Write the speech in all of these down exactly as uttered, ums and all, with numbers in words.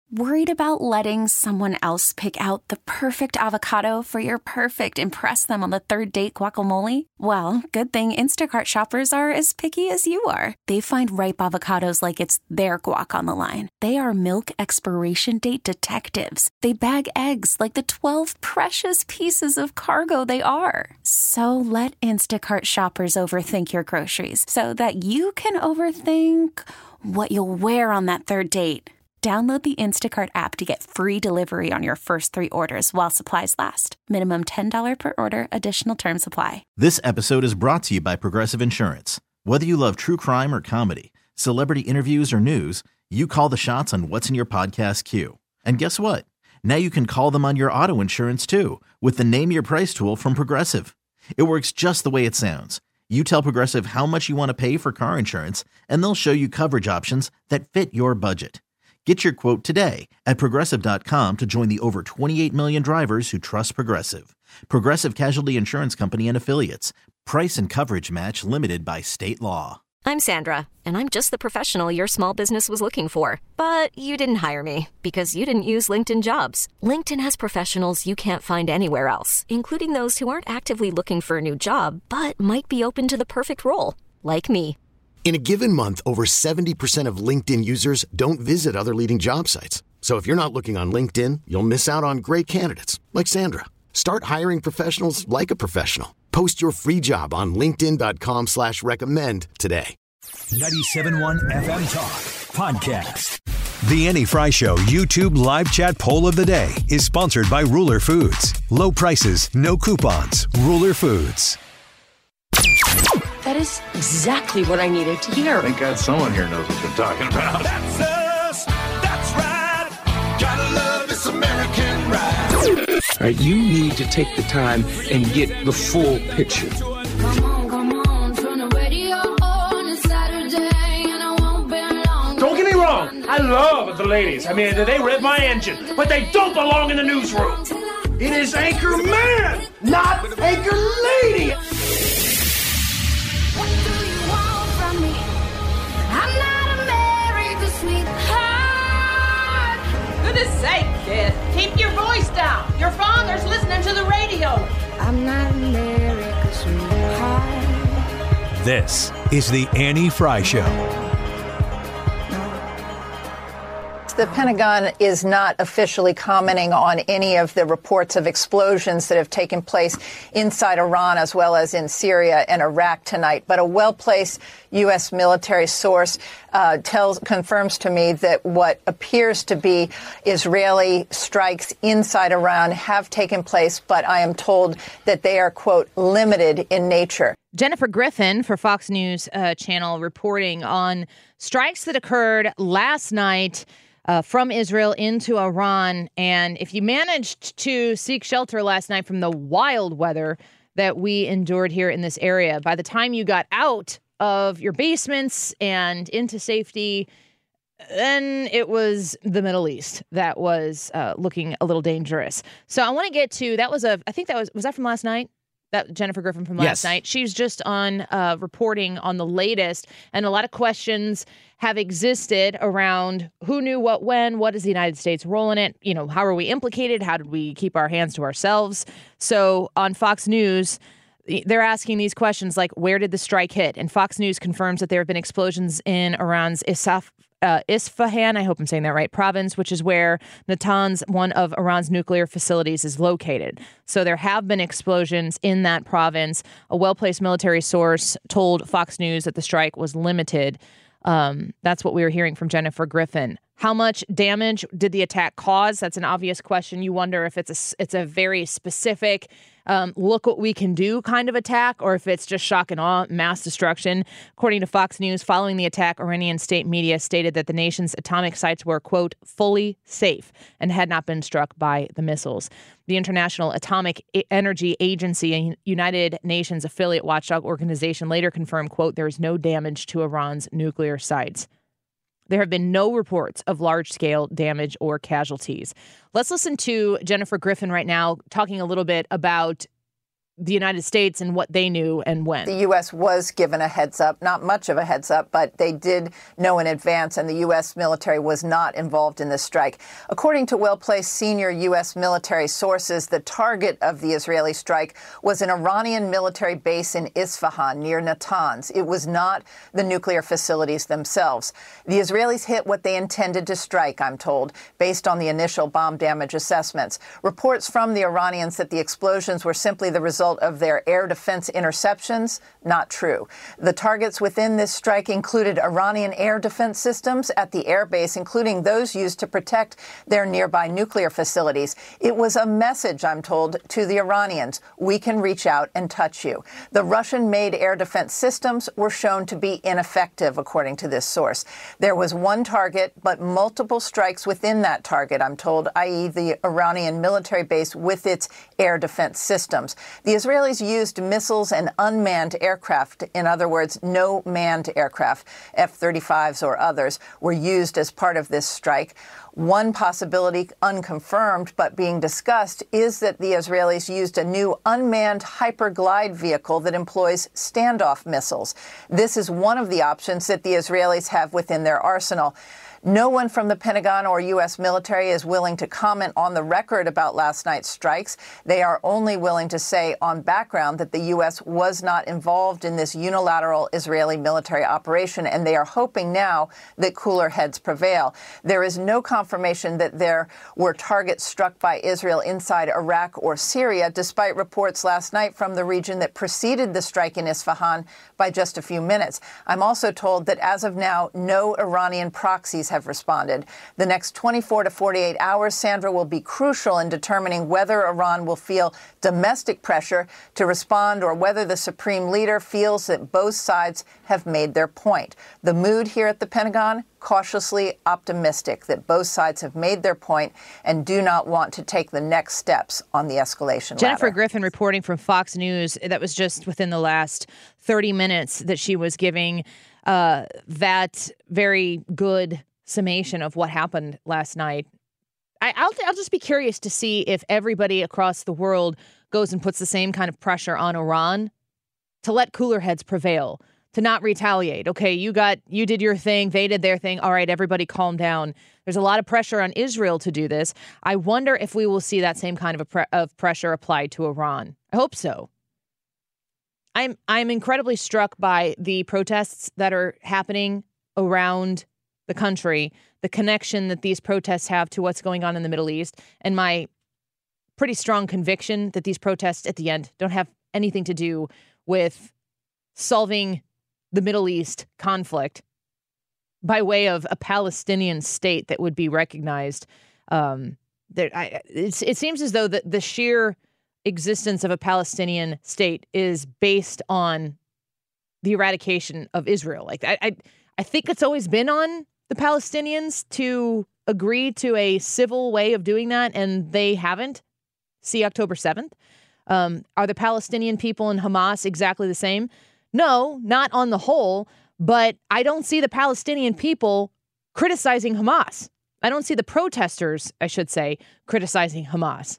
Worried about letting someone else pick out the perfect avocado for your perfect impress them on the third date guacamole? Well, good thing Instacart shoppers are as picky as you are. They find ripe avocados like it's their guac on the line. They are milk expiration date detectives. They bag eggs like the twelve precious pieces of cargo they are. So let Instacart shoppers overthink your groceries so that you can overthink what you'll wear on that third date. Download the Instacart app to get free delivery on your first three orders while supplies last. Minimum ten dollars per order. Additional terms apply. This episode is brought to you by Progressive Insurance. Whether you love true crime or comedy, celebrity interviews or news, you call the shots on what's in your podcast queue. And guess what? Now you can call them on your auto insurance too with the Name Your Price tool from Progressive. It works just the way it sounds. You tell Progressive how much you want to pay for car insurance, and they'll show you coverage options that fit your budget. Get your quote today at Progressive dot com to join the over twenty-eight million drivers who trust Progressive. Progressive Casualty Insurance Company and Affiliates. Price and coverage match limited by state law. I'm Sandra, and I'm just the professional your small business was looking for. But you didn't hire me because you didn't use LinkedIn Jobs. LinkedIn has professionals you can't find anywhere else, including those who aren't actively looking for a new job, but might be open to the perfect role, like me. In a given month, over seventy percent of LinkedIn users don't visit other leading job sites. So if you're not looking on LinkedIn, you'll miss out on great candidates like Sandra. Start hiring professionals like a professional. Post your free job on linkedin dot com slash recommend today. ninety-seven point one F M Talk Podcast. The Annie Fry Show YouTube live chat poll of the day is sponsored by Ruler Foods. Low prices, no coupons. Ruler Foods. That is exactly what I needed to hear. Thank God someone here knows what they're talking about. That's us. That's right. Gotta love this American ride. All right, you need to take the time and get the full picture. Come on, come on, turn the radio on. It's Saturday and I won't be long. Don't get me wrong. I love the ladies. I mean, they rev my engine, but they don't belong in the newsroom. It is Anchor Man, not Anchor Lady. Goodness sake, kid. Keep your voice down. Your father's listening to the radio. I'm not America's sweetheart. This is the Annie Fry Show. The Pentagon is not officially commenting on any of the reports of explosions that have taken place inside Iran as well as in Syria and Iraq tonight. But a well-placed U S military source uh, tells confirms to me that what appears to be Israeli strikes inside Iran have taken place, but I am told that they are, quote, limited in nature. Jennifer Griffin for Fox News uh, Channel reporting on strikes that occurred last night Uh, from Israel into Iran. And if you managed to seek shelter last night from the wild weather that we endured here in this area, by the time you got out of your basements and into safety, then it was the Middle East that was uh, looking a little dangerous. So I want to get to, that was a, I think that was, was that from last night? That Jennifer Griffin from last yes. night. She's just on uh, reporting on the latest, and a lot of questions have existed around who knew what when, what is the United States role in it, you know, how are we implicated, how did we keep our hands to ourselves? So on Fox News, they're asking these questions like, where did the strike hit? And Fox News confirms that there have been explosions in Iran's Isaf, uh, Isfahan, I hope I'm saying that right, province, which is where Natanz, one of Iran's nuclear facilities, is located. So there have been explosions in that province. A well-placed military source told Fox News that the strike was limited. Um, that's what we were hearing from Jennifer Griffin. How much damage did the attack cause? That's an obvious question. You wonder if it's a, it's a very specific, um, look what we can do kind of attack, or if it's just shock and awe, mass destruction. According to Fox News, following the attack, Iranian state media stated that the nation's atomic sites were, quote, fully safe and had not been struck by the missiles. The International Atomic Energy Agency, a United Nations affiliate watchdog organization, later confirmed, quote, there is no damage to Iran's nuclear sites. There have been no reports of large-scale damage or casualties. Let's listen to Jennifer Griffin right now talking a little bit about the United States and what they knew and when. The U S was given a heads up, not much of a heads up, but they did know in advance, and the U S military was not involved in this strike. According to well-placed senior U S military sources, the target of the Israeli strike was an Iranian military base in Isfahan near Natanz. It was not the nuclear facilities themselves. The Israelis hit what they intended to strike, I'm told, based on the initial bomb damage assessments. Reports from the Iranians that the explosions were simply the result of their air defense interceptions, not true. The targets within this strike included Iranian air defense systems at the airbase, including those used to protect their nearby nuclear facilities. It was a message, I'm told, to the Iranians. We can reach out and touch you. The Russian-made air defense systems were shown to be ineffective, according to this source. There was one target, but multiple strikes within that target, I'm told, that is the Iranian military base with its air defense systems. The Israelis used missiles and unmanned aircraft. In other words, no manned aircraft, F thirty-fives or others, were used as part of this strike. One possibility, unconfirmed but being discussed, is that the Israelis used a new unmanned hyperglide vehicle that employs standoff missiles. This is one of the options that the Israelis have within their arsenal. No one from the Pentagon or U S military is willing to comment on the record about last night's strikes. They are only willing to say on background that the U S was not involved in this unilateral Israeli military operation, and they are hoping now that cooler heads prevail. There is no confirmation that there were targets struck by Israel inside Iraq or Syria, despite reports last night from the region that preceded the strike in Isfahan by just a few minutes. I'm also told that as of now, no Iranian proxies have responded. The next twenty-four to forty-eight hours, Sandra, will be crucial in determining whether Iran will feel domestic pressure to respond or whether the supreme leader feels that both sides have made their point. The mood here at the Pentagon, cautiously optimistic that both sides have made their point and do not want to take the next steps on the escalation ladder. Jennifer Griffin reporting from Fox News. That was just within the last thirty minutes that she was giving uh, that very good summation of what happened last night. I, I'll, I'll just be curious to see if everybody across the world goes and puts the same kind of pressure on Iran to let cooler heads prevail, to not retaliate. Okay, you got, you did your thing, they did their thing. All right, everybody calm down. There's a lot of pressure on Israel to do this. I wonder if we will see that same kind of, a pre- of pressure applied to Iran. I hope so. I'm I'm incredibly struck by the protests that are happening around the country, the connection that these protests have to what's going on in the Middle East, and my pretty strong conviction that these protests at the end don't have anything to do with solving the Middle East conflict by way of a Palestinian state that would be recognized. Um, there, I, it's, it seems as though the, the sheer existence of a Palestinian state is based on the eradication of Israel. Like I, I, I think it's always been on the Palestinians to agree to a civil way of doing that, and they haven't. See October seventh. Um, are the Palestinian people and Hamas exactly the same? No, not on the whole, but I don't see the Palestinian people criticizing Hamas. I don't see the protesters, I should say, criticizing Hamas.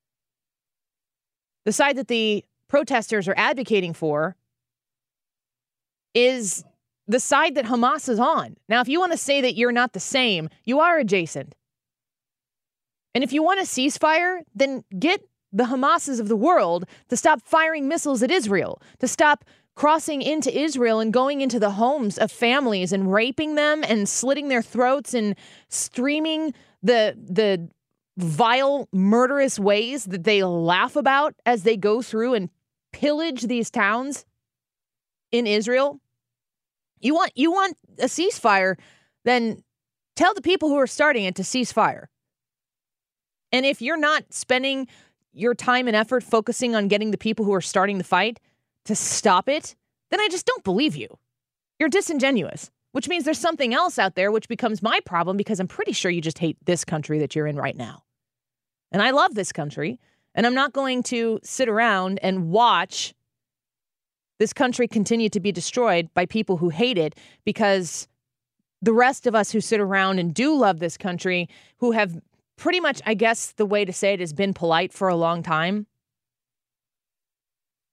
The side that the protesters are advocating for is the side that Hamas is on. Now, if you want to say that you're not the same, you are adjacent. And if you want a ceasefire, then get the Hamases of the world to stop firing missiles at Israel, to stop crossing into Israel and going into the homes of families and raping them and slitting their throats and streaming the the vile, murderous ways that they laugh about as they go through and pillage these towns in Israel. You want you want a ceasefire, then tell the people who are starting it to cease fire. And if you're not spending your time and effort focusing on getting the people who are starting the fight to stop it, then I just don't believe you. You're disingenuous, which means there's something else out there, which becomes my problem because I'm pretty sure you just hate this country that you're in right now. And I love this country, and I'm not going to sit around and watch this country continue to be destroyed by people who hate it, because the rest of us who sit around and do love this country, who have pretty much, I guess the way to say it, has been polite for a long time,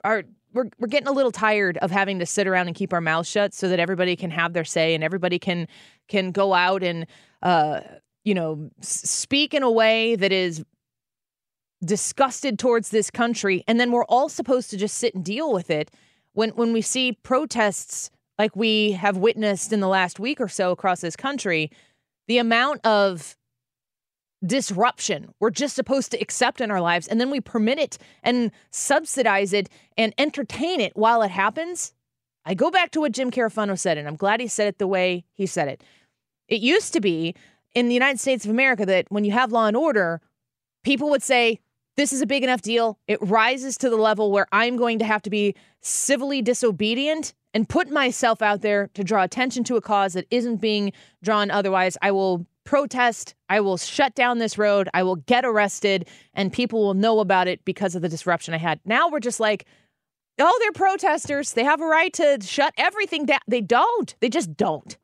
are we're we're getting a little tired of having to sit around and keep our mouths shut so that everybody can have their say and everybody can can go out and uh you know s- speak in a way that is disgusted towards this country, and then we're all supposed to just sit and deal with it when when we see protests like we have witnessed in the last week or so across this country. The amount of disruption we're just supposed to accept in our lives, and then we permit it and subsidize it and entertain it while it happens. I go back to what Jim Carafano said, and I'm glad he said it the way he said it. It used to be in the United States of America that when you have law and order, people would say, this is a big enough deal. It rises to the level where I'm going to have to be civilly disobedient and put myself out there to draw attention to a cause that isn't being drawn otherwise. I will protest. I will shut down this road. I will get arrested, and people will know about it because of the disruption I had. Now we're just like, oh, they're protesters. They have a right to shut everything down. They don't. They just don't.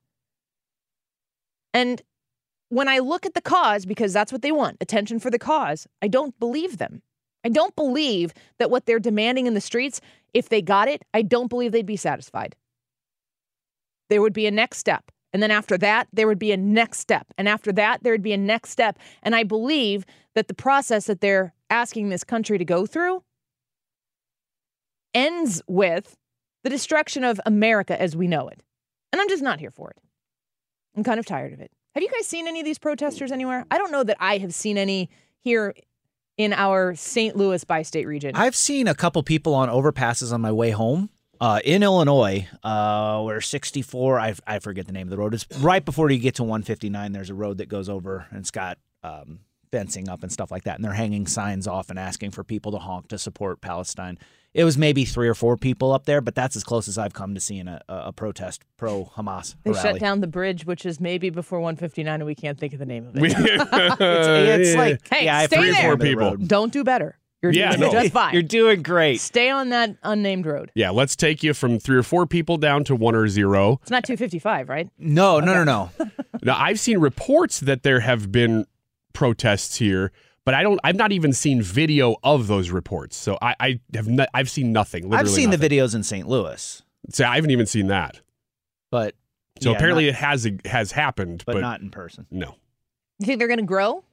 And when I look at the cause, because that's what they want, attention for the cause, I don't believe them. I don't believe that what they're demanding in the streets, if they got it, I don't believe they'd be satisfied. There would be a next step. And then after that, there would be a next step. And after that, there would be a next step. And I believe that the process that they're asking this country to go through ends with the destruction of America as we know it. And I'm just not here for it. I'm kind of tired of it. Have you guys seen any of these protesters anywhere? I don't know that I have seen any here in our Saint Louis bi-state region. I've seen a couple people on overpasses on my way home uh, in Illinois, uh, where sixty-four, I, I forget the name of the road. It's right before you get to one fifty-nine. There's a road that goes over, and it's got um, fencing up and stuff like that. And they're hanging signs off and asking for people to honk to support Palestine. It was maybe three or four people up there, but that's as close as I've come to seeing a, a protest pro-Hamas They rally. shut down the bridge, which is maybe before one fifty-nine, and we can't think of the name of it. it's, it's like, hey, yeah, stay three or there. four people. Don't do better. You're Yeah, doing no. just fine. You're doing great. Stay on that unnamed road. Yeah, let's take you from three or four people down to one or zero. It's not two fifty-five, right? No, no, no, no. Now, I've seen reports that there have been protests here, but I don't. I've not even seen video of those reports. So I, I have. Not, I've seen nothing. Literally I've seen nothing. the videos in Saint Louis. So I haven't even seen that. But so yeah, apparently not, it has has happened, but, but not in person. No. You think they're going to grow?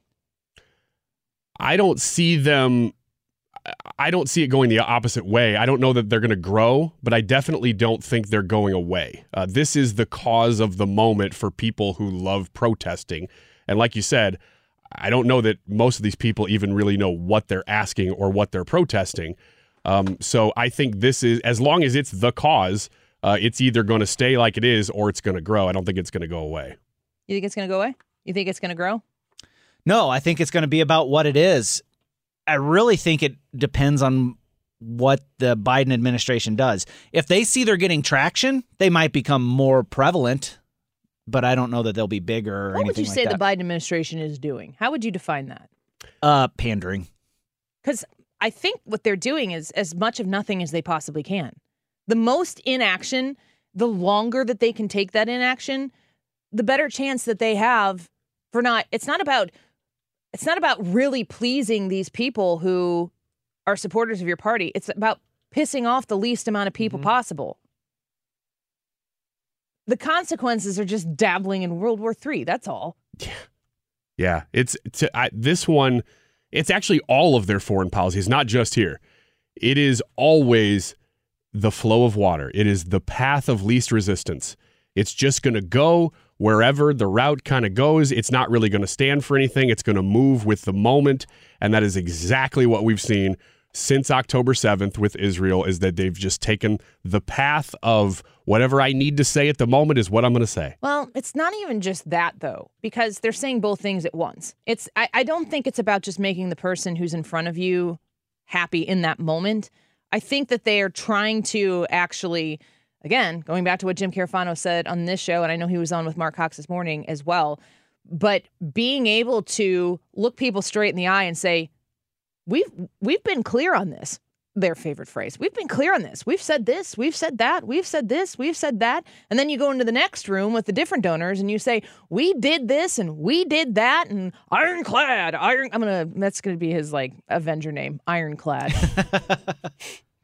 I don't see them. I don't see it going the opposite way. I don't know that they're going to grow, but I definitely don't think they're going away. Uh, this is the cause of the moment for people who love protesting. And like you said, I don't know that most of these people even really know what they're asking or what they're protesting. Um, so I think this is, as long as it's the cause, uh, it's either going to stay like it is or it's going to grow. I don't think it's going to go away. You think it's going to go away? You think it's going to grow? No, I think it's going to be about what it is. I really think it depends on what the Biden administration does. If they see they're getting traction, they might become more prevalent, but I don't know that they'll be bigger or What anything would you like say that. the Biden administration is doing? How would you define that? Uh, pandering. Because I think what they're doing is as much of nothing as they possibly can. The most inaction, the longer that they can take that inaction, the better chance that they have for not, it's not about, it's not about really pleasing these people who are supporters of your party. It's about pissing off the least amount of people mm-hmm. possible. The consequences are just dabbling in World War Three. That's all. Yeah, yeah. It's to, I, this one. It's actually all of their foreign policies, not just here. It is always the flow of water. It is the path of least resistance. It's just going to go wherever the route kind of goes. It's not really going to stand for anything. It's going to move with the moment. And that is exactly what we've seen since October seventh with Israel, is that they've just taken the path of whatever I need to say at the moment is what I'm going to say. Well, it's not even just that, though, because they're saying both things at once. It's I, I don't think it's about just making the person who's in front of you happy in that moment. I think that they are trying to actually, again, going back to what Jim Carafano said on this show, and I know he was on with Mark Cox this morning as well, but being able to look people straight in the eye and say, We've we've been clear on this, their favorite phrase. We've been clear on this. We've said this. We've said that. We've said this. We've said that. And then you go into the next room with the different donors and you say, we did this and we did that and ironclad. Iron. I'm going to, that's going to be his like Avenger name, Ironclad.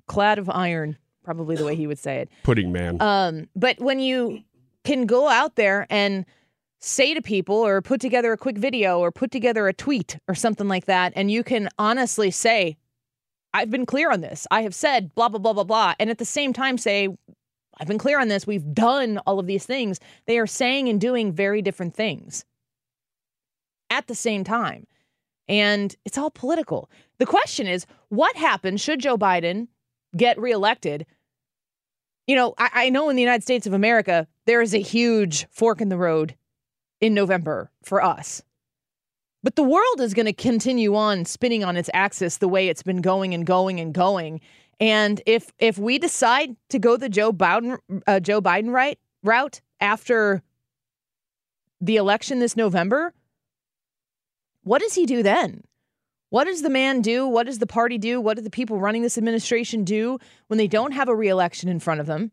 clad of iron, probably the way he would say it. Pudding man. Um, but when you can go out there and say to people or put together a quick video or put together a tweet or something like that, and you can honestly say, I've been clear on this. I have said blah, blah, blah, blah, blah. And at the same time say, I've been clear on this. We've done all of these things. They are saying and doing very different things at the same time. And it's all political. The question is, what happens should Joe Biden get reelected? You know, I, I know in the United States of America, there is a huge fork in the road in November for us. But the world is going to continue on spinning on its axis the way it's been going and going and going. And if if we decide to go the Joe Biden uh, Joe Biden right route after the election this November, what does he do then? What does the man do? What does the party do? What do the people running this administration do when they don't have a reelection in front of them?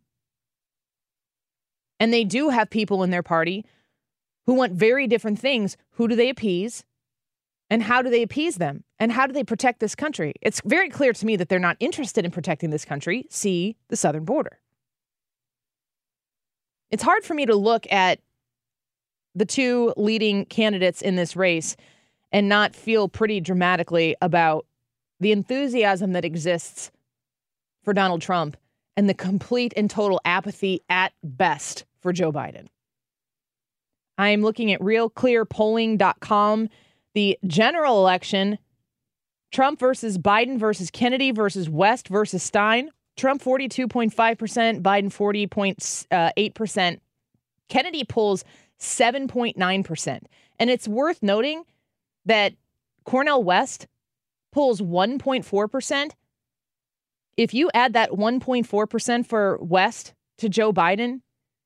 And they do have people in their party who want very different things. Who do they appease? And how do they appease them? And how do they protect this country? It's very clear to me that they're not interested in protecting this country. See the southern border. It's hard for me to look at the two leading candidates in this race and not feel pretty dramatically about the enthusiasm that exists for Donald Trump and the complete and total apathy at best for Joe Biden. I'm looking at real clear polling dot com. The general election, Trump versus Biden versus Kennedy versus West versus Stein. Trump forty-two point five percent, Biden forty point eight percent. Kennedy pulls seven point nine percent. And it's worth noting that Cornel West pulls one point four percent. If you add that one point four percent for West to Joe Biden,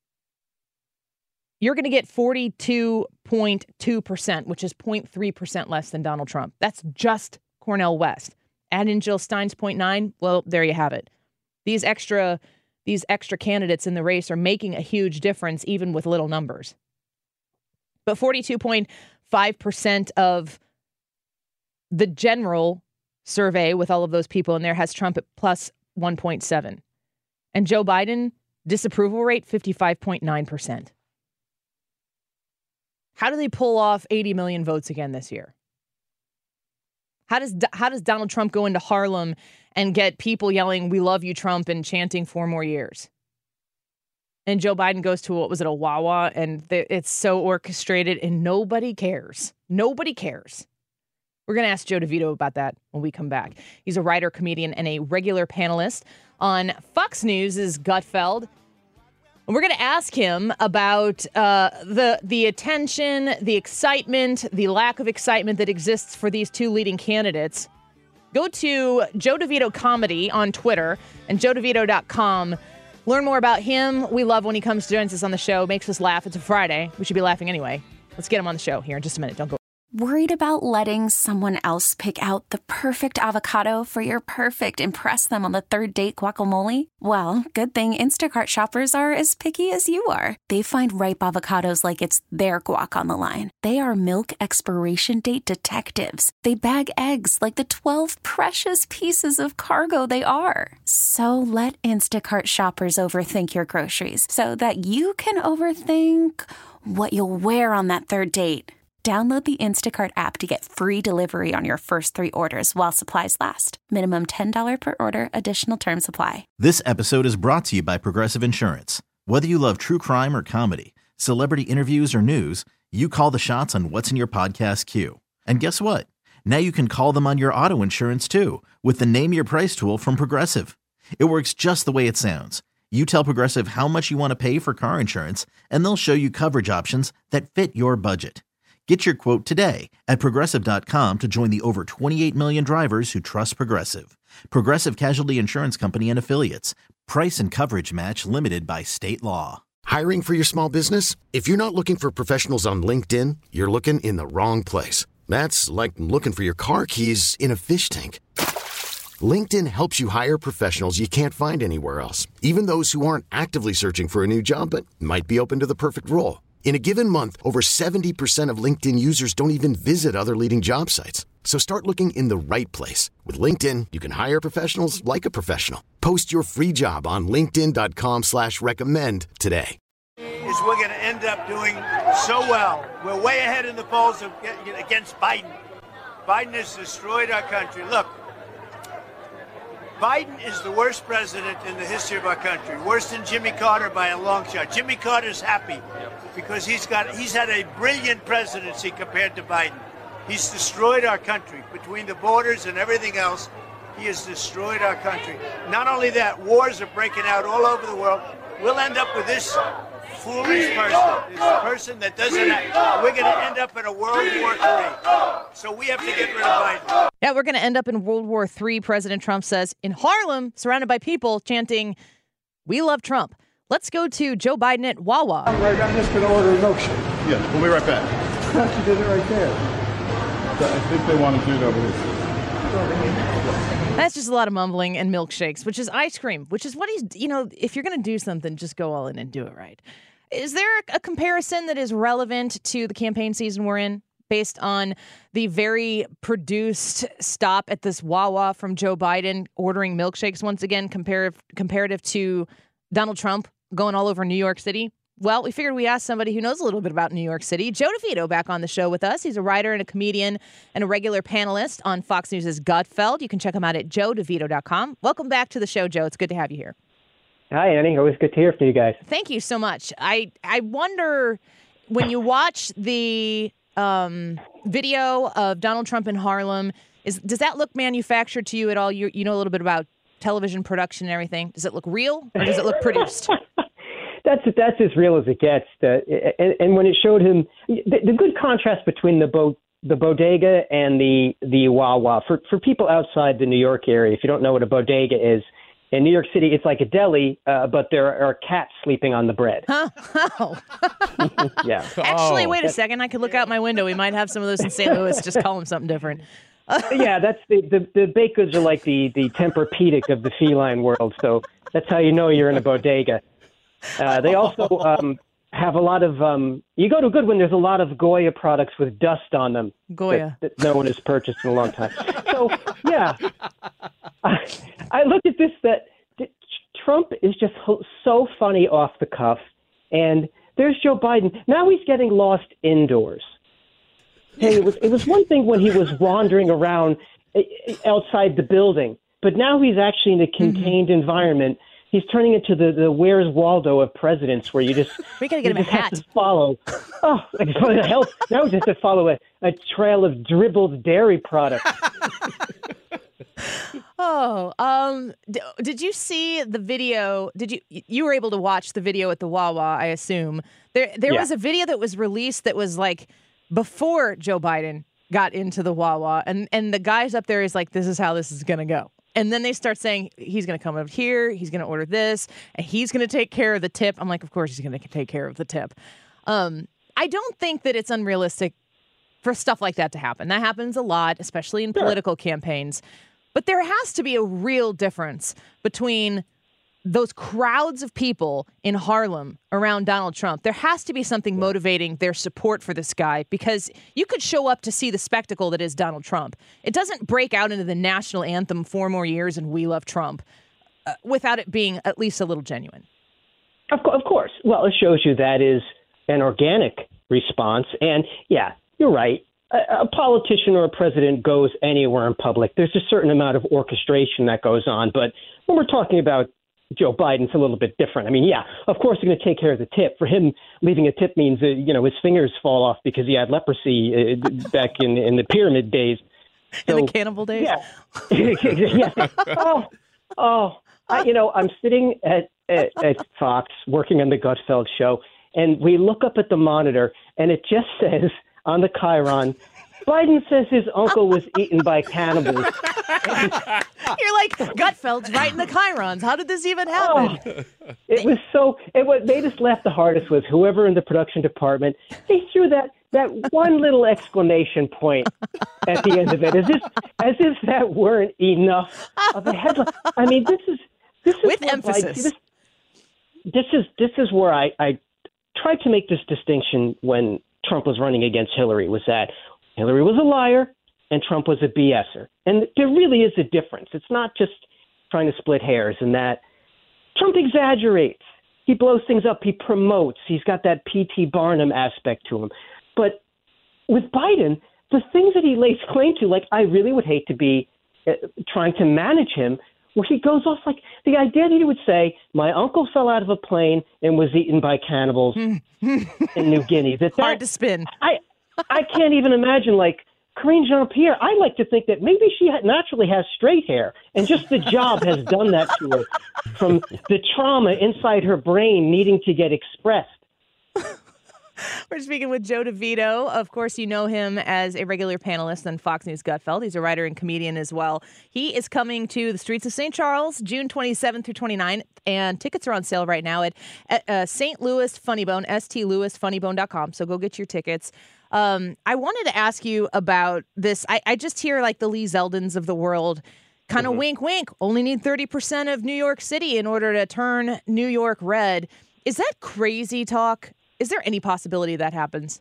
you're going to get forty-two point two percent, which is zero point three percent less than Donald Trump. That's just Cornel West. Add in Jill Stein's zero point nine. Well, there you have it. These extra, these extra candidates in the race are making a huge difference, even with little numbers. But forty-two point five percent of the general survey with all of those people in there has Trump at plus one point seven. And Joe Biden, disapproval rate, fifty-five point nine percent. How do they pull off eighty million votes again this year? How does how does Donald Trump go into Harlem and get people yelling, "We love you, Trump," and chanting four more years? And Joe Biden goes to, what was it, a Wawa, and it's so orchestrated and nobody cares. Nobody cares. We're going to ask Joe DeVito about that when we come back. He's a writer, comedian, and a regular panelist on Fox News' Gutfeld. And we're going to ask him about uh, the the attention, the excitement, the lack of excitement that exists for these two leading candidates. Go to Joe DeVito Comedy on Twitter and joe devito dot com. Learn more about him. We love when he comes to join us on the show. Makes us laugh. It's a Friday. We should be laughing anyway. Let's get him on the show here in just a minute. Don't go. Worried about letting someone else pick out the perfect avocado for your perfect impress them on the third date guacamole? Well, good thing Instacart shoppers are as picky as you are. They find ripe avocados like it's their guac on the line. They are milk expiration date detectives. They bag eggs like the twelve precious pieces of cargo they are. So let Instacart shoppers overthink your groceries so that you can overthink what you'll wear on that third date. Download the Instacart app to get free delivery on your first three orders while supplies last. Minimum ten dollars per order. Additional terms apply. This episode is brought to you by Progressive Insurance. Whether you love true crime or comedy, celebrity interviews or news, you call the shots on what's in your podcast queue. And guess what? Now you can call them on your auto insurance too with the Name Your Price tool from Progressive. It works just the way it sounds. You tell Progressive how much you want to pay for car insurance, and they'll show you coverage options that fit your budget. Get your quote today at Progressive dot com to join the over twenty-eight million drivers who trust Progressive. Progressive Casualty Insurance Company and Affiliates. Price and coverage match limited by state law. Hiring for your small business? If you're not looking for professionals on LinkedIn, you're looking in the wrong place. That's like looking for your car keys in a fish tank. LinkedIn helps you hire professionals you can't find anywhere else, even those who aren't actively searching for a new job but might be open to the perfect role. In a given month, over seventy percent of LinkedIn users don't even visit other leading job sites. So start looking in the right place. With LinkedIn, you can hire professionals like a professional. Post your free job on linkedin.com slash recommend today. Is we're going to end up doing so well. We're way ahead in the polls of, against Biden. Biden has destroyed our country. Look, Biden is the worst president in the history of our country. Worse than Jimmy Carter by a long shot. Jimmy Carter's happy because he's got he's had a brilliant presidency compared to Biden. He's destroyed our country between the borders and everything else. He has destroyed our country. Not only that, wars are breaking out all over the world. We'll end up with this foolish person, this person that doesn't have, we're going to end up in a World War Three. So we have to get rid of Biden. Yeah, we're going to end up in World War Three, President Trump says, in Harlem, surrounded by people chanting, "We love Trump." Let's go to Joe Biden at Wawa. I'm, right, I'm just going to order a milkshake. Yeah, we'll be right back. You did it right there. I think they want to do that with That's just a lot of mumbling and milkshakes, which is ice cream, which is what he's, you know, if you're going to do something, just go all in and do it right. Is there a comparison that is relevant to the campaign season we're in based on the very produced stop at this Wawa from Joe Biden ordering milkshakes once again, comparative, comparative to Donald Trump going all over New York City? Well, we figured we'd ask somebody who knows a little bit about New York City. Joe DeVito back on the show with us. He's a writer and a comedian and a regular panelist on Fox News' Gutfeld. You can check him out at joe devito dot com. Welcome back to the show, Joe. It's good to have you here. Hi, Annie. Always good to hear from you guys. Thank you so much. I, I wonder, when you watch the um, video of Donald Trump in Harlem, is does that look manufactured to you at all? You, you know a little bit about television production and everything. Does it look real or does it look produced? That's that's as real as it gets. Uh, and, and when it showed him the, the good contrast between the bo- the bodega and the the Wawa for for people outside the New York area. If you don't know what a bodega is, in New York City, it's like a deli, uh, but there are cats sleeping on the bread. Huh? Oh. Yeah. Actually, Oh. wait a second. I could look out my window. We might have some of those in Saint Louis. Just call them something different. Yeah, that's the, the the baked goods are like the the Tempur-Pedic of the feline world. So that's how you know you're in a bodega. Uh, they also um, have a lot of um, you go to a good one. There's a lot of Goya products with dust on them. Goya that, that no one has purchased in a long time. So yeah, I, I looked at this. That, that Trump is just ho- so funny off the cuff, and there's Joe Biden. Now he's getting lost indoors. Hey, it was it was one thing when he was wandering around outside the building, but now he's actually in a contained mm-hmm. environment. He's turning into the, the Where's Waldo of presidents, where you just we gotta get him a hat. To follow. Oh, hell! Now we just have to follow a, a trail of dribbled dairy products. Oh, um, d- did you see the video? Did you you were able to watch the video at the Wawa? I assume there there Yeah. was a video that was released that was like before Joe Biden got into the Wawa, and and the guys up there is like, this is how this is gonna go. And then they start saying, he's going to come over here, he's going to order this, and he's going to take care of the tip. I'm like, of course he's going to take care of the tip. Um, I don't think that it's unrealistic for stuff like that to happen. That happens a lot, especially in Sure. political campaigns. But there has to be a real difference between those crowds of people in Harlem around Donald Trump. There has to be something motivating their support for this guy, because you could show up to see the spectacle that is Donald Trump. It doesn't break out into the national anthem, Four More Years and We Love Trump, uh, without it being at least a little genuine. Of, co- of course. Well, it shows you that is an organic response. And yeah, you're right. A, a politician or a president goes anywhere in public. There's a certain amount of orchestration that goes on. But when we're talking about Joe Biden's a little bit different. I mean, yeah, of course he's going to take care of the tip. For him, leaving a tip means, uh, you know, his fingers fall off because he had leprosy uh, back in, in the pyramid days. So, in the cannibal days? Yeah. yeah. Oh, oh. I, you know, I'm sitting at, at, at Fox working on the Gutfeld show, and we look up at the monitor, and it just says on the Chiron, Biden says his uncle was eaten by cannibals. You're like, Gutfeld's right in the Chirons. How did this even happen? Oh, it was so, it what made us laugh the hardest was whoever in the production department, they threw that, that one little exclamation point at the end of it, as if, as if that weren't enough of a headline. I mean, this is, this is with what emphasis. Biden, this, this is, this is where I, I tried to make this distinction when Trump was running against Hillary, was that Hillary was a liar and Trump was a BSer. And there really is a difference. It's not just trying to split hairs in that Trump exaggerates. He blows things up. He promotes. He's got that P T Barnum aspect to him. But with Biden, the things that he lays claim to, like, I really would hate to be uh, trying to manage him, where he goes off like the idea that he would say, my uncle fell out of a plane and was eaten by cannibals in New Guinea. That, that Hard to spin. I, I can't even imagine, like, Karine Jean-Pierre, I like to think that maybe she naturally has straight hair, and just the job has done that to her from the trauma inside her brain needing to get expressed. We're speaking with Joe DeVito. Of course, you know him as a regular panelist on Fox News Gutfeld. He's a writer and comedian as well. He is coming to the streets of Saint Charles June twenty-seventh through twenty-ninth, and tickets are on sale right now at, at uh, Saint Louis Funny Bone, S T Louis Funny Bone dot com. So go get your tickets. Um, I wanted to ask you about this. I, I just hear like the Lee Zeldins of the world kind of mm-hmm. wink, wink, only need thirty percent of New York City in order to turn New York red. Is that crazy talk? Is there any possibility that happens?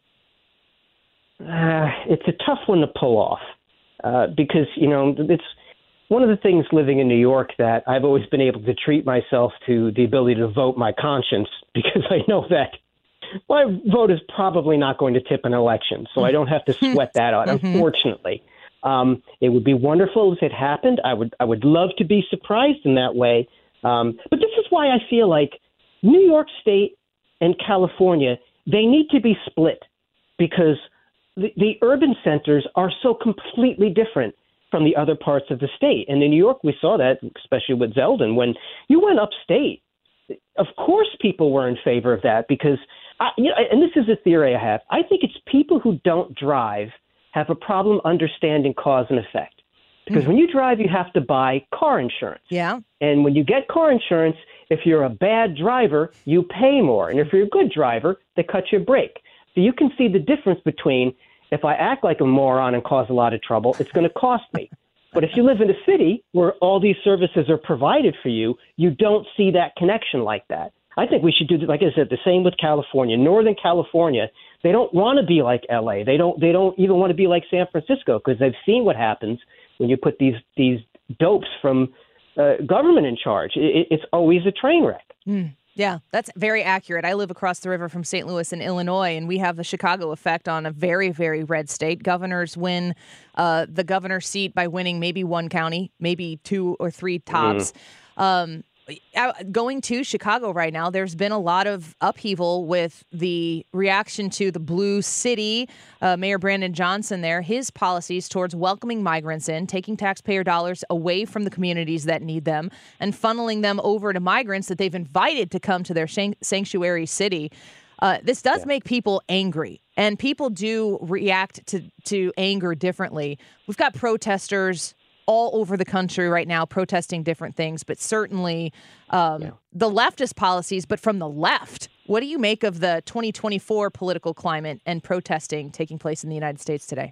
Uh, it's a tough one to pull off uh, because, you know, it's one of the things living in New York that I've always been able to treat myself to the ability to vote my conscience, because I know that my vote is probably not going to tip an election, so I don't have to sweat that out, mm-hmm. unfortunately. Um, it would be wonderful if it happened. I would I would love to be surprised in that way. Um, but this is why I feel like New York State and California, they need to be split, because the, the urban centers are so completely different from the other parts of the state. And in New York, we saw that, especially with Zeldin. When you went upstate, of course people were in favor of that, because, I, you know, and this is a theory I have, I think it's people who don't drive have a problem understanding cause and effect. Because mm-hmm. when you drive, you have to buy car insurance. Yeah. And when you get car insurance, if you're a bad driver, you pay more. And if you're a good driver, they cut you a break. So you can see the difference between, if I act like a moron and cause a lot of trouble, it's going to cost me. But if you live in a city where all these services are provided for you, you don't see that connection like that. I think we should do, like I said, the same with California. Northern California, they don't want to be like L A. They don't. They don't even want to be like San Francisco, because they've seen what happens when you put these these dopes from uh, government in charge. It, it's always a train wreck. Mm. Yeah, that's very accurate. I live across the river from Saint Louis in Illinois, and we have the Chicago effect on a very, very red state. Governors win uh, the governor's seat by winning maybe one county, maybe two or three tops. Mm. Um, going to Chicago right now, there's been a lot of upheaval with the reaction to the Blue City, uh, Mayor Brandon Johnson there, his policies towards welcoming migrants in, taking taxpayer dollars away from the communities that need them, and funneling them over to migrants that they've invited to come to their sanctuary city. Uh, this does yeah. make people angry, and people do react to, to anger differently. We've got protesters all over the country right now protesting different things, but certainly um, yeah. the leftist policies, but from the left. What do you make of the twenty twenty-four political climate and protesting taking place in the United States today?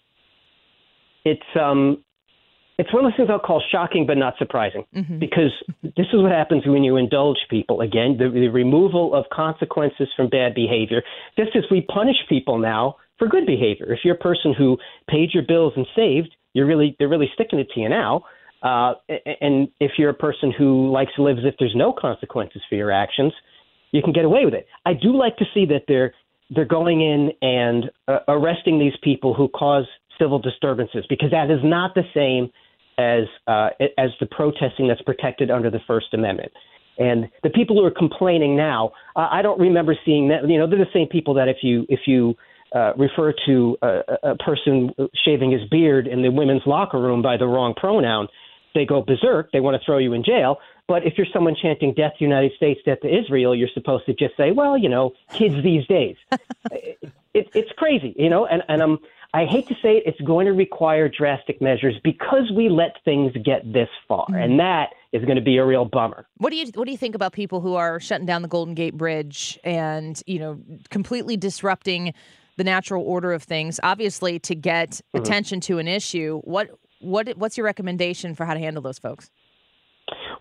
It's um, it's one of those things I'll call shocking but not surprising, mm-hmm. because this is what happens when you indulge people. Again, the, the removal of consequences from bad behavior, just as we punish people now for good behavior. If you're a person who paid your bills and saved, You're really, they're really sticking it to you now. Uh, and if you're a person who likes to live as if there's no consequences for your actions, you can get away with it. I do like to see that they're they're going in and uh, arresting these people who cause civil disturbances, because that is not the same as uh, as the protesting that's protected under the First Amendment. And the people who are complaining now, uh, I don't remember seeing that. You know, they're the same people that if you if you Uh, refer to a, a person shaving his beard in the women's locker room by the wrong pronoun, they go berserk. They want to throw you in jail. But if you're someone chanting death to the United States, death to Israel, you're supposed to just say, well, you know, kids these days. it, it, it's crazy, you know, and, and um, I hate to say it, it's going to require drastic measures because we let things get this far. Mm-hmm. And that is going to be a real bummer. What do you what do you think about people who are shutting down the Golden Gate Bridge and, you know, completely disrupting the natural order of things, obviously to get mm-hmm. attention to an issue? What what what's your recommendation for how to handle those folks?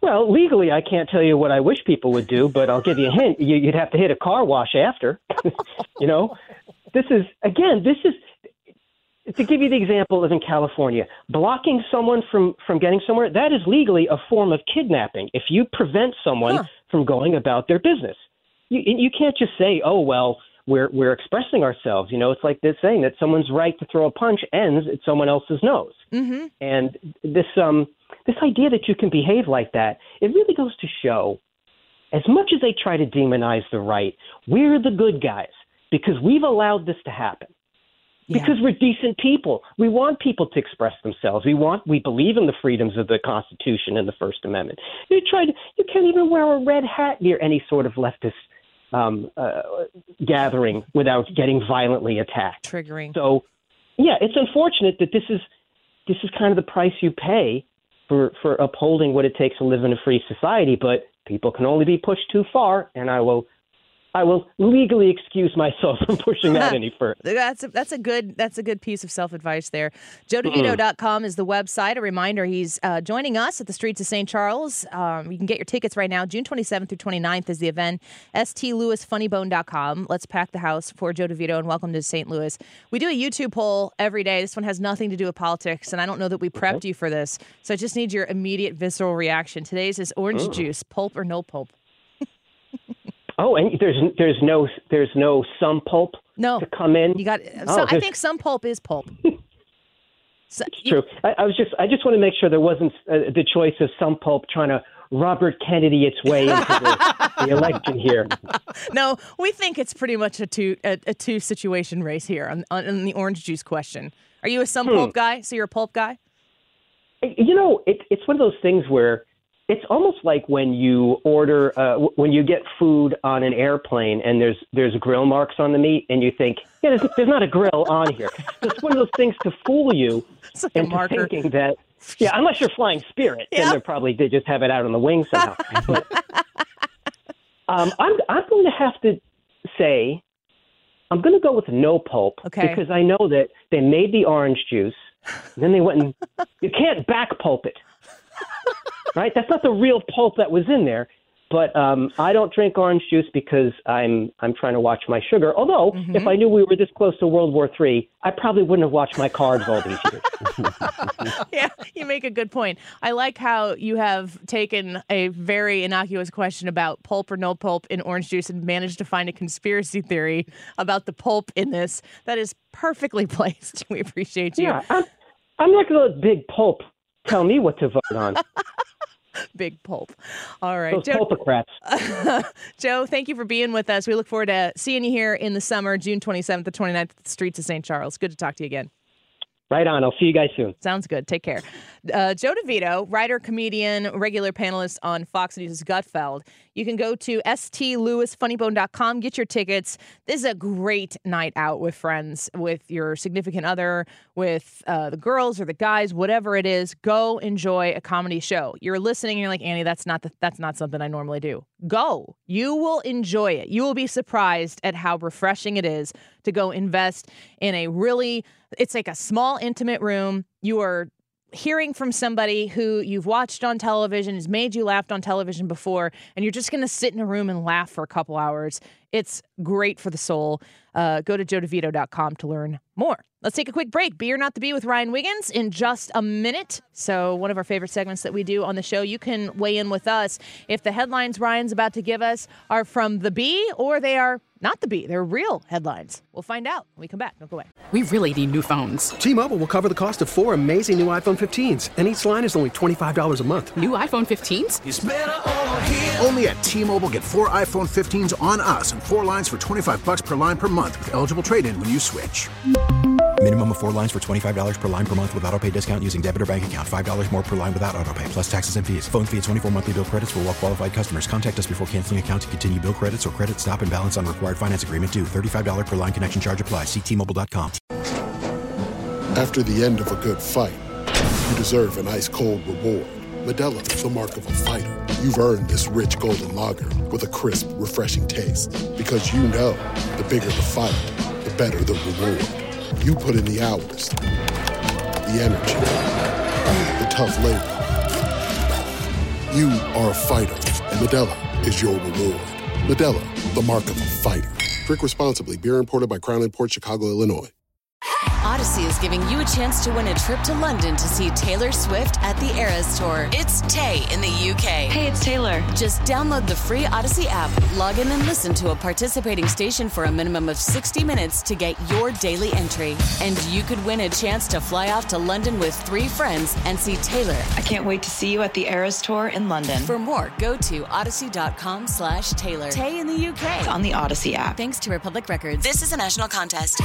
Well, legally, I can't tell you what I wish people would do, but I'll give you a hint. You, you'd have to hit a car wash after. You know, this is, again, this is, to give you the example of in California, blocking someone from, from getting somewhere, that is legally a form of kidnapping. If you prevent someone huh. from going about their business, you, you can't just say, oh, well, we're, we're expressing ourselves. You know, it's like this saying that someone's right to throw a punch ends at someone else's nose. Mm-hmm. And this, um, this idea that you can behave like that, it really goes to show, as much as they try to demonize the right, we're the good guys because we've allowed this to happen. Yeah. Because we're decent people. We want people to express themselves. We want, we believe in the freedoms of the Constitution and the First Amendment. You try to, you can't even wear a red hat near any sort of leftist um, uh, gathering without getting violently attacked. Triggering. So, yeah, it's unfortunate that this is this is kind of the price you pay for for upholding what it takes to live in a free society. But people can only be pushed too far, and I will. I will legally excuse myself from pushing that any further. That's a, that's a good that's a good piece of self-advice there. Joe DeVito dot com is the website. A reminder, he's uh, joining us at the Streets of Saint Charles. Um, you can get your tickets right now. June twenty-seventh through twenty-ninth is the event. S T Louis Funny Bone dot com. Let's pack the house for Joe DeVito, and welcome to Saint Louis. We do a YouTube poll every day. This one has nothing to do with politics, and I don't know that we prepped okay. you for this, so I just need your immediate visceral reaction. Today's is orange oh. juice, pulp or no pulp? Oh, and there's there's no there's no some pulp no. to come in. You got. Oh, so I think some pulp is pulp. So, it's true. I, I was just I just want to make sure there wasn't uh, the choice of some pulp trying to Robert Kennedy its way into the, the election here. No, we think it's pretty much a two a, a two situation race here on, on, on the orange juice question. Are you a some hmm. pulp guy? So you're a pulp guy? You know, it, it's one of those things where. It's almost like when you order, uh, when you get food on an airplane and there's there's grill marks on the meat and you think, yeah, there's, there's not a grill on here. It's one of those things to fool you like into thinking that, yeah, unless you're flying Spirit, yeah. then they probably did just have it out on the wing somehow. But um, I'm I'm going to have to say, I'm going to go with no pulp okay. because I know that they made the orange juice, and then they went and you can't back pulp it. Right? That's not the real pulp that was in there. But um, I don't drink orange juice because I'm I'm trying to watch my sugar. Although, mm-hmm. if I knew we were this close to World War Three, I probably wouldn't have watched my carbs all these years. Yeah, you make a good point. I like how you have taken a very innocuous question about pulp or no pulp in orange juice and managed to find a conspiracy theory about the pulp in this. That is perfectly placed. We appreciate you. Yeah, I'm, I'm not going to let Big Pulp tell me what to vote on. Big pulp. All right. Those Joe, pulpocrats. Joe, thank you for being with us. We look forward to seeing you here in the summer, June twenty-seventh to twenty-ninth at the Streets of Saint Charles. Good to talk to you again. Right on. I'll see you guys soon. Sounds good. Take care. Uh, Joe DeVito, writer, comedian, regular panelist on Fox News' Gutfeld. You can go to S T Louis Funny Bone dot com, get your tickets. This is a great night out with friends, with your significant other, with uh, the girls or the guys, whatever it is. Go enjoy a comedy show. You're listening and you're like, Annie, that's not the, that's not something I normally do. Go. You will enjoy it. You will be surprised at how refreshing it is to go invest in a really, it's like a small, intimate room. You are hearing from somebody who you've watched on television, has made you laugh on television before, and you're just going to sit in a room and laugh for a couple hours. It's great for the soul. Uh, go to Joe DeVito dot com to learn more. Let's take a quick break. Be or not to be with Ryan Wiggins in just a minute. So one of our favorite segments that we do on the show. You can weigh in with us if the headlines Ryan's about to give us are from the Bee or they are not the Bee. They're real headlines. We'll find out when we come back. Don't go away. We really need new phones. T-Mobile will cover the cost of four amazing new iPhone fifteens, and each line is only twenty-five dollars a month. New iPhone fifteens? It's better over here. Only at T-Mobile, get four iPhone fifteens on us and four lines for twenty-five dollars per line per month with eligible trade-in when you switch. Minimum of four lines for twenty-five dollars per line per month with autopay discount using debit or bank account. five dollars more per line without autopay, plus taxes and fees. Phone fee at twenty-four monthly bill credits for well-qualified customers. Contact us before canceling account to continue bill credits or credit stop and balance on required finance agreement due. thirty-five dollars per line connection charge applies. See T Mobile dot com. After the end of a good fight, you deserve an ice-cold reward. Modelo is the mark of a fighter. You've earned this rich golden lager with a crisp, refreshing taste. Because you know, the bigger the fight, the better the reward. You put in the hours, the energy, the tough labor. You are a fighter, and Modelo is your reward. Modelo, the mark of a fighter. Drink responsibly. Beer imported by Crown Imports, Chicago, Illinois. Odyssey is giving you a chance to win a trip to London to see Taylor Swift at the Eras Tour. It's Tay in the U K. Hey, it's Taylor. Just download the free Odyssey app, log in and listen to a participating station for a minimum of sixty minutes to get your daily entry. And you could win a chance to fly off to London with three friends and see Taylor. I can't wait to see you at the Eras Tour in London. For more, go to odyssey.com slash Taylor. Tay in the U K. It's on the Odyssey app. Thanks to Republic Records. This is a national contest.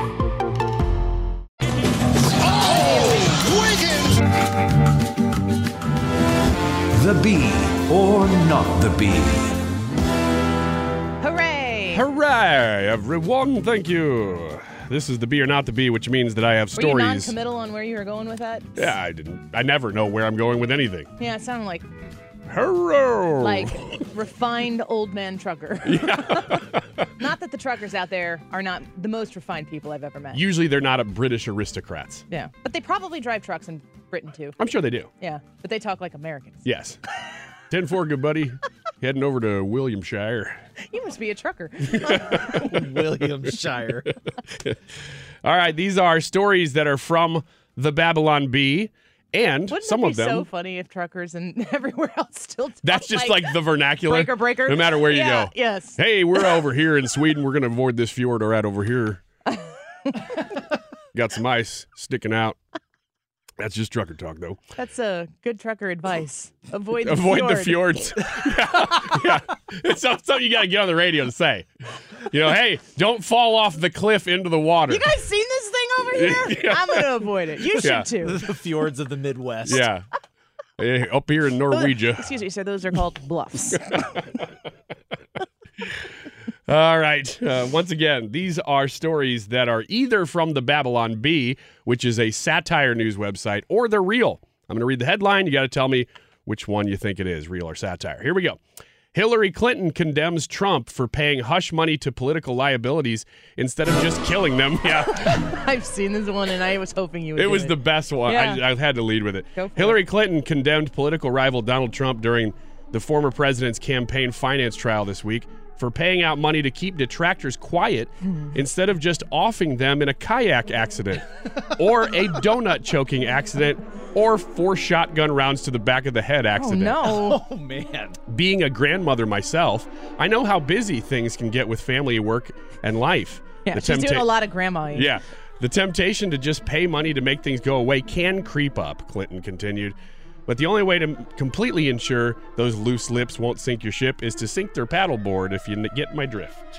The Bee or Not the Bee. Hooray! Hooray, everyone. Thank you. This is the Bee or Not the Bee, which means that I have Were stories. you non-committal on where you were going with that? Yeah, I didn't. I never know where I'm going with anything. Yeah, it sounded like Hello. like refined old man trucker. Not that the truckers out there are not the most refined people I've ever met. Usually they're not a British aristocrats. Yeah, but they probably drive trucks in Britain too. I'm sure they do. Yeah, but they talk like Americans. Yes. ten four, good buddy. Heading over to Williamshire. You must be a trucker. Williamshire. All right, these are stories that are from the Babylon Bee, and Wouldn't some it be of them. so funny if truckers and everywhere else still talk That's just like, the vernacular. breaker, breaker. No matter where you Yeah, go. yes. Hey, we're over here in Sweden. We're going to avoid this fjord right over here. Got some ice sticking out. That's just trucker talk, though. That's a good trucker advice. Avoid the Avoid fjord. the fjords. yeah, yeah. It's something you got to get on the radio to say. You know, hey, don't fall off the cliff into the water. You guys seen this thing over here? Yeah. I'm going to avoid it. You should Yeah. too. The fjords of the Midwest. Yeah. Hey, up here in Norwegia. Excuse me, sir. Those are called bluffs. All right. Uh, once again, these are stories that are either from the Babylon Bee, which is a satire news website, or they're real. I'm going to read the headline. You got to tell me which one you think it is, real or satire. Here we go. Hillary Clinton condemns Trump for paying hush money to political liabilities instead of just killing them. Yeah. I've seen this one, and I was hoping you would It do was it. the best one. Yeah. I, I had to lead with it. Go for Hillary Clinton condemned political rival Donald Trump during the former president's campaign finance trial this week for paying out money to keep detractors quiet instead of just offing them in a kayak accident or a donut choking accident or four shotgun rounds to the back of the head accident. Oh, no. Oh, man. Being a grandmother myself, I know how busy things can get with family, work, and life. Yeah, The she's tempta- doing a lot of grandma. Yeah. The temptation to just pay money to make things go away can creep up, Clinton continued. But the only way to completely ensure those loose lips won't sink your ship is to sink their paddleboard, if you n- get my drift.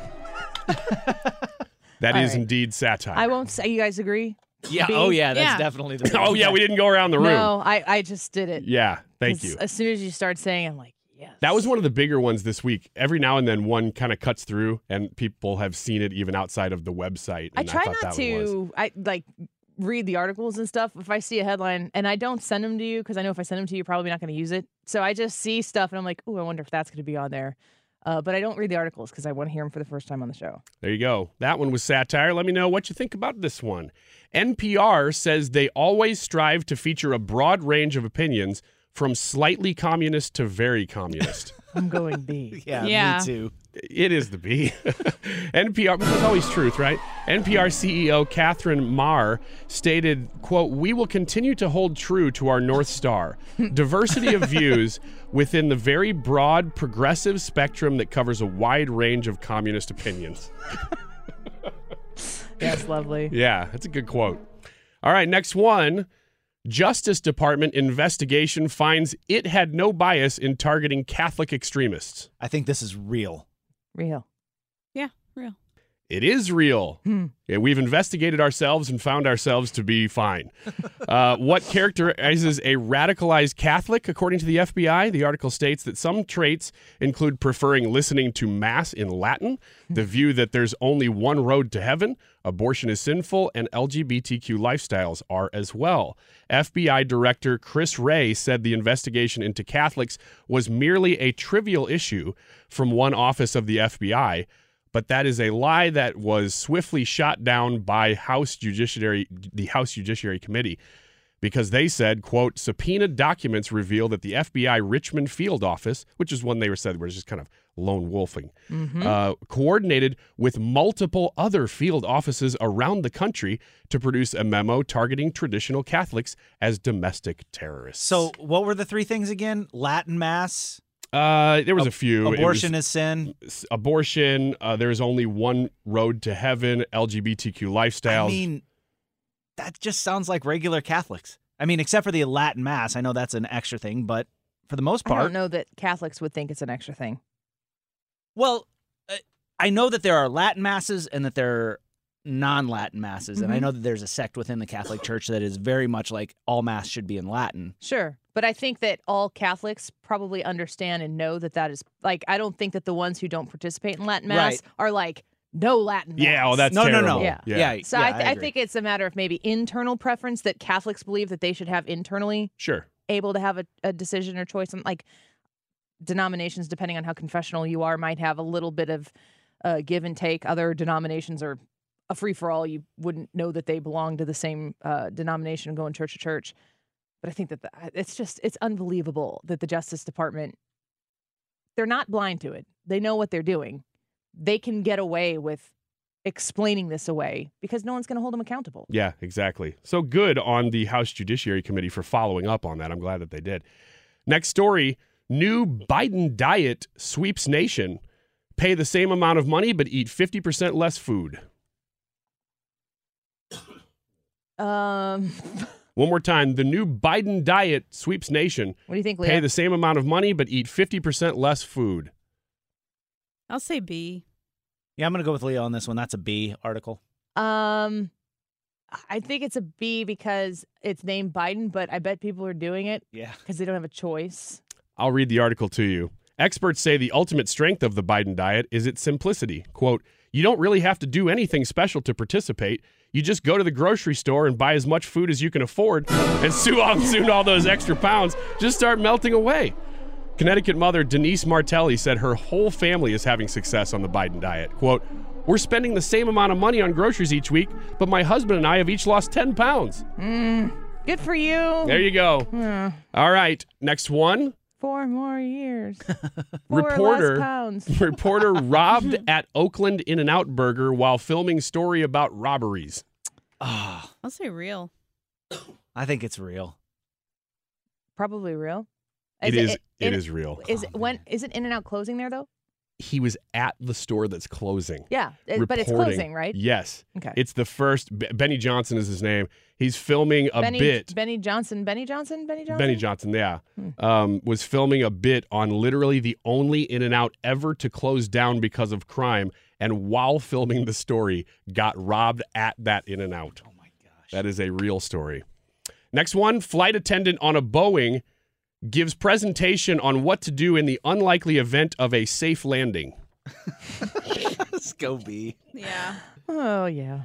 That All is right. indeed satire. I won't say. You guys agree? Yeah. B? Oh, yeah. That's Yeah. definitely the. Oh, yeah, we didn't go around the room. No, I, I just did it. Yeah, thank 'Cause you. As soon as you start saying, I'm like, yes. That was one of the bigger ones this week. Every now and then one kind of cuts through, and people have seen it even outside of the website. I And try thought not that one was. to. I like read the articles and stuff. If I see a headline, and I don't send them to you because I know if I send them to you, you're probably not going to use it. So I just see stuff, and I'm like, oh, I wonder if that's going to be on there. Uh, but I don't read the articles because I want to hear them for the first time on the show. There you go. That one was satire. Let me know what you think about this one. N P R says they always strive to feature a broad range of opinions from slightly communist to very communist. I'm going B. Yeah, Yeah. me too. It is the B. N P R, but there's always truth, right? N P R C E O Catherine Maher stated, quote, "We will continue to hold true to our North Star, diversity of views within the very broad progressive spectrum that covers a wide range of communist opinions." Yes, lovely. Yeah, that's a good quote. All right, next one. Justice Department investigation finds it had no bias in targeting Catholic extremists. I think this is real. Real. Yeah, real. It is real. Yeah, we've investigated ourselves and found ourselves to be fine. Uh, what characterizes a radicalized Catholic, according to the F B I? The article states that some traits include preferring listening to Mass in Latin, the view that there's only one road to heaven, abortion is sinful, and L G B T Q lifestyles are as well. F B I Director Chris Wray said the investigation into Catholics was merely a trivial issue from one office of the F B I. But that is a lie that was swiftly shot down by House Judiciary, the House Judiciary Committee. because they said, quote, subpoenaed documents reveal that the F B I Richmond field office, which is one they were said was just kind of lone wolfing, Mm-hmm. uh, coordinated with multiple other field offices around the country to produce a memo targeting traditional Catholics as domestic terrorists. So what were the three things again? Latin Mass? Uh, there was Ab- a few. Abortion It is sin. was Abortion. Uh, there's only one road to heaven. L G B T Q lifestyles. I mean, that just sounds like regular Catholics. I mean, except for the Latin Mass. I know that's an extra thing, but for the most I part. don't know that Catholics would think it's an extra thing. Well, uh, I know that there are Latin Masses and that there are non-Latin Masses. And I Mhm. know that there's a sect within the Catholic Church that is very much like all Mass should be in Latin. Sure. But I think that all Catholics probably understand and know that that is, like, I don't think that the ones who don't participate in Latin Mass Right. are like, no Latin Mass. Yeah, oh, that's No, no, terrible. no. Yeah. Yeah. So yeah, I, th- I I, agree. think it's a matter of maybe internal preference that Catholics believe that they should have internally Sure. able to have a, a decision or choice. And like denominations, depending on how confessional you are, might have a little bit of uh, give and take. Other denominations are a free for all. You wouldn't know that they belong to the same uh, denomination going church to church. But I think that the, it's just it's unbelievable that the Justice Department, they're not blind to it. They know what they're doing. They can get away with explaining this away because no one's going to hold them accountable. Yeah, exactly. So good on the House Judiciary Committee for following up on that. I'm glad that they did. Next story, new Biden diet sweeps nation. Pay the same amount of money but eat fifty percent less food. Um, One more time, the new Biden diet sweeps nation. what do you think, Leah? Pay the same amount of money but eat fifty percent less food. I'll say B. Yeah, I'm going to go with Leo on this one. That's a B article. Um, I think it's a B because it's named Biden, but I bet people are doing it Yeah. because they don't have a choice. I'll read the article to you. Experts say the ultimate strength of the Biden diet is its simplicity. Quote, you don't really have to do anything special to participate. You just go to the grocery store and buy as much food as you can afford, and soon, soon all those extra pounds just start melting away. Connecticut mother Denise Martelli said her whole family is having success on the Biden diet. Quote, we're spending the same amount of money on groceries each week, but my husband and I have each lost ten pounds. Mm, good for you. There you go. Hmm. All right, next one. Four more years. Four Reporter, less pounds. reporter robbed at Oakland In-N-Out Burger while filming story about robberies. Oh, I'll say real. I think it's real. Probably real. It is. It is real. Is it when is it In-N-Out closing there though? He was at the store that's closing. Yeah, it- but it's reporting. closing, right? Yes. Okay. It's the first. B- Benny Johnson is his name. He's filming a Benny, bit. Benny Johnson. Benny Johnson. Benny Johnson. Benny Johnson, yeah, Hmm. um, was filming a bit on literally the only In-N-Out ever to close down because of crime, and while filming the story, got robbed at that In-N-Out. Oh my gosh, that is a real story. Next one: flight attendant on a Boeing gives presentation on what to do in the unlikely event of a safe landing. Let's go B. Yeah. Oh yeah.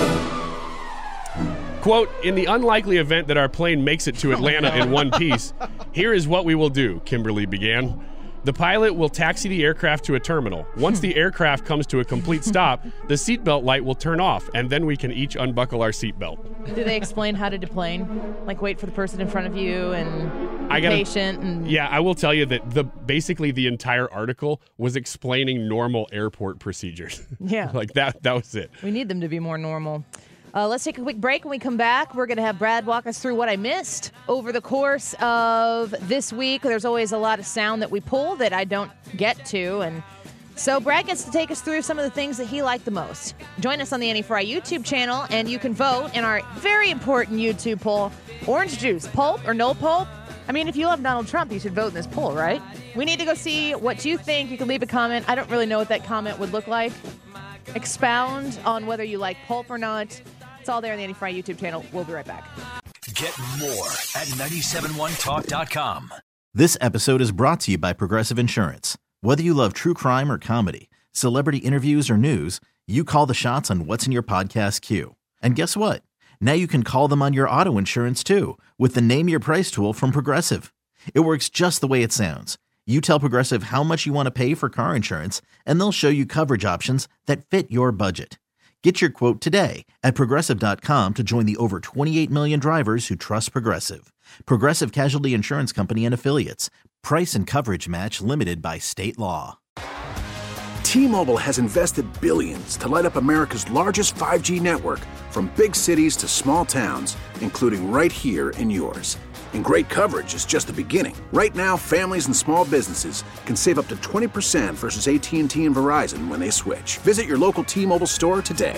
Quote, in the unlikely event that our plane makes it to Atlanta in one piece, here is what we will do, Kimberly began. The pilot will taxi the aircraft to a terminal. Once the aircraft comes to a complete stop, the seatbelt light will turn off, and then we can each unbuckle our seatbelt. Do they explain how to deplane? Like wait for the person in front of you and be I gotta- patient and Yeah, I will tell you that the basically the entire article was explaining normal airport procedures. Yeah. like that. That was it. we need them to be more normal. Uh, let's take a quick break. When we come back, we're going to have Brad walk us through what I missed over the course of this week. There's always a lot of sound that we pull that I don't get to, and so Brad gets to take us through some of the things that he liked the most. Join us on the Annie Fry YouTube channel, and you can vote in our very important YouTube poll, Orange Juice, pulp or no pulp? I mean, if you love Donald Trump, you should vote in this poll, right? We need to go see what you think. You can leave a comment. I don't really know what that comment would look like. Expound on whether you like pulp or not. It's all there on the Annie Fry YouTube channel. We'll be right back. Get more at nine seven one talk dot com. This episode is brought to you by Progressive Insurance. Whether you love true crime or comedy, celebrity interviews or news, you call the shots on what's in your podcast queue. And guess what? Now you can call them on your auto insurance too with the Name Your Price tool from Progressive. It works just the way it sounds. You tell Progressive how much you want to pay for car insurance, and they'll show you coverage options that fit your budget. Get your quote today at Progressive dot com to join the over twenty-eight million drivers who trust Progressive. Progressive Casualty Insurance Company and Affiliates. Price and coverage match limited by state law. T-Mobile has invested billions to light up America's largest five G network, from big cities to small towns, including right here in yours. And great coverage is just the beginning. Right now, families and small businesses can save up to twenty percent versus A T and T and Verizon when they switch. Visit your local T-Mobile store today.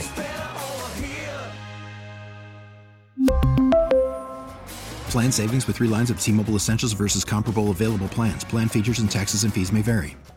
Plan savings with three lines of T-Mobile Essentials versus comparable available plans. Plan features and taxes and fees may vary.